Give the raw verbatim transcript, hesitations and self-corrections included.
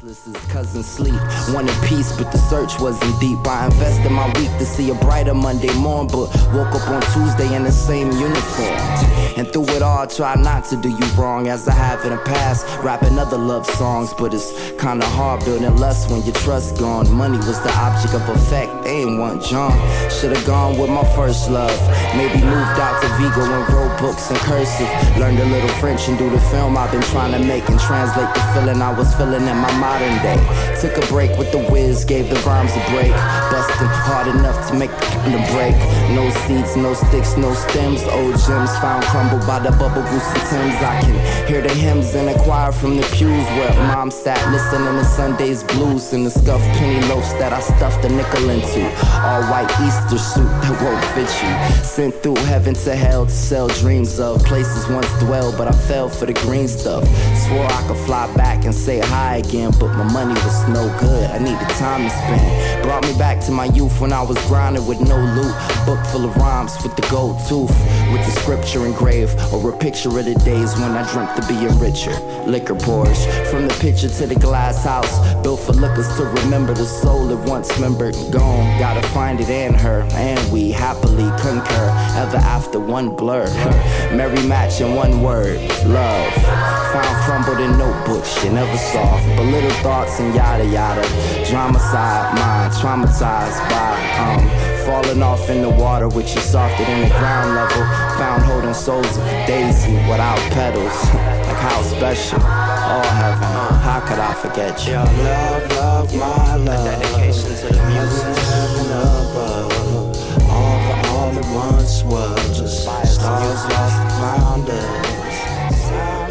restless as cousin sleep. Wanted peace, but the search wasn't deep. I invested my week to see a brighter Monday morn, but woke up on Tuesday in the same uniform. And through it all, I try not to do you wrong, as I have in the past, rapping other love songs. But it's kinda hard building lust when your trust gone. Money was the object of affect, they ain't want John. Should've gone with my first love. Maybe moved out to Vigo and wrote books in cursive. Learned a little French and do the film I've been trying to make, and translate the feeling I was feeling in my modern day. Took a break with the whiz, gave the rhymes a break. Busting hard enough to make the break. No seeds, no sticks, no stems. Old gems found crumbled by the bubble goose and Timbs. I can hear the hymns in a choir from the pews where mom sat listening to Sunday's blues, and the scuffed penny loaves that I stuffed a nickel into. All white Easter suit that won't fit you. Sent through heaven to hell to sell dreams of places once dwelled, but I fell for the green stuff. Swore I could fly back and say hi again, but my money was no good. I needed time to spend. Brought me back to my youth when I was grinding with no loot. Book full of rhymes with the gold tooth, with the scripture engraved, or a picture of the days when I dreamt of being richer. Liquor pours from the pitcher to the glass house, built for lookers to remember the soul that once remembered. Gone, gotta find it in her, and we happily concur. Ever after one blur, merry match in one word, love. Found crumbled in notebooks you never saw, but little thoughts and yada yada. Drama side, mind traumatized by um falling off in the water, which is softer than the ground level. Found holding souls of a daisy without petals. Like how special, all heaven. How could I forget you? Your love, love, my love. A dedication to the music. Heaven above. All for all it once was. Stars lost and found us.